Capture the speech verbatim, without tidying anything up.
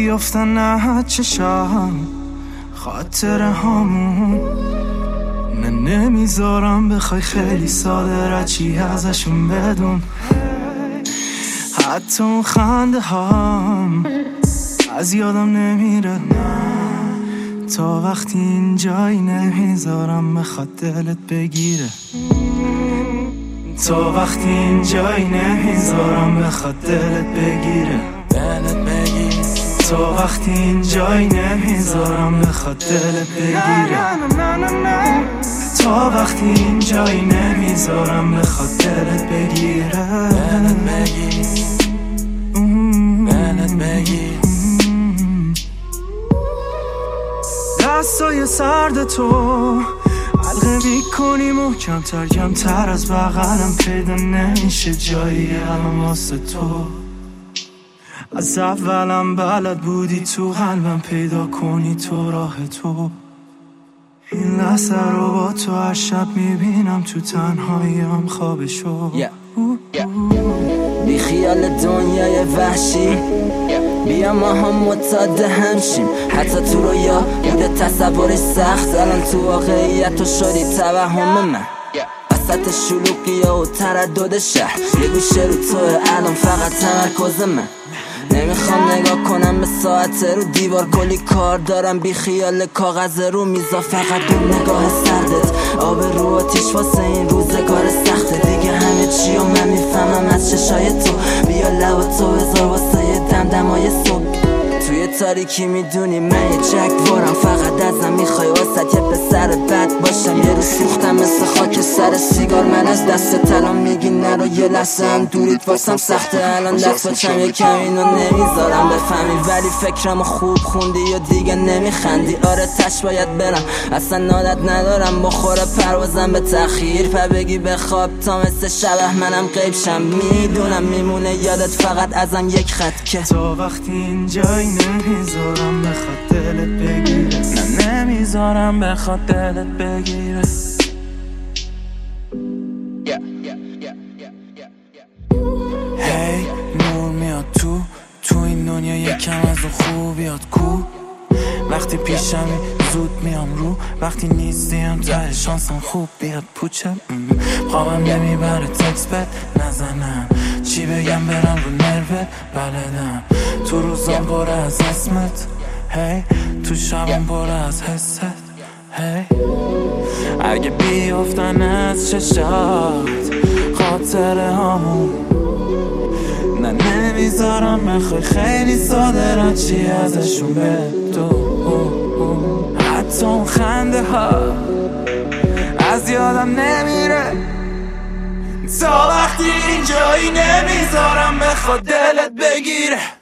بیفتن نه چشم خاطره هامون. من نمیذارم بخوای خیلی ساده رچی ازشون بدون. حتی اون خنده هم از یادم نمیره، تا وقتی اینجایی نمیذارم بخواد دلت بگیره. تا وقتی اینجایی نمیذارم بخواد دلت بگیره. دلت بگیره. تا وقتی اینجایی نمیذارم بخواد دلت بگیره. تا وقتی اینجایی نمیذارم بخواد دلت بگیره. دلت بگیره. دلت بگیره. دستای سرد تو حلقه میکنی محکمتر، کمتر از بغلم پیدا نمیشه جایی الان واسه تو. از اولم بلد بودی تو قلبم پیدا کنی تو راه تو. این لحظه رو با تو هر شب میبینم تو تنهاییم خوابشو. yeah. yeah. بی خیال دنیای وحشی بیا ما هم متعادل همشیم. حتی تو رویا بوده تصورش سخت، الان تو واقعیت تو شدی توهم من. وسط شلوغی و تردد شهر یه گوشه رو توه الان فقط تمرکز من. نمیخوام نگاه کنم به ساعت رو دیوار، کلی کار دارم بی خیال کاغذ رو میزا. فقط اون نگاه سردت آب رو آتیش واسه این روزگار سخته. دیگه همه چی و من میفهمم از چشای تو. بیا لب تو بذار واسه یه دمدمای صبح. توی تاریکی میدونی من یه جگوارم، فقط ازم میخوای واسه یه پسر بد باشم. یه روز سوختم مثل خاک سر سیگار، من از دست تلام میگی نرو یه لحظه هم دوریت واسم سخته. الان دست بچم یکم اینو نمیذارم بفهمی، ولی فکرمو خوب خوندی و دیگه نمیخندی. آره تش باید برم، اصلا عادت ندارم بخوره پروازم به تأخیر. پا بگی بخواب تا مثل شبه منم غیب شم. میدونم میمونه یادت فقط ازم یک خط که تا وقتی اینجایی نمیذارم بخواد دلت بگیره. نه نمیذارم بخواد دلت بگیره. هی نور میاد تو تو این دنیا یکم از اون خوبیات کو. وقتی پیشمی زود میام رو، وقتی نیستیم ته شانسم خوب بیاد پوچه. خوابم نمیبره تکس بد نزنم، چی بگم برم رو نروت بلدم. تو روزم پر از اسمت هی، تو شبم پر از حست هی. اگه بیافتن از چشات خاطره هامون، نه نمیذارم بخوای خیلی ساده را چی ازشون بدون. حتی اون خنده ها از یادم نمیره. تا وقتی اینجایی نمیذارم بخواد دلت بگیره.